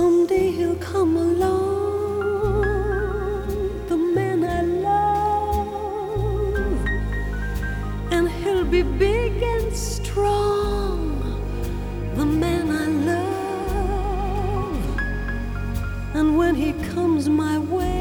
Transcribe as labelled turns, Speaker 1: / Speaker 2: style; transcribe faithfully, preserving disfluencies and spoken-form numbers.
Speaker 1: Someday he'll come along, the man I love, and he'll be big and strong, the man I love. And when he comes my way,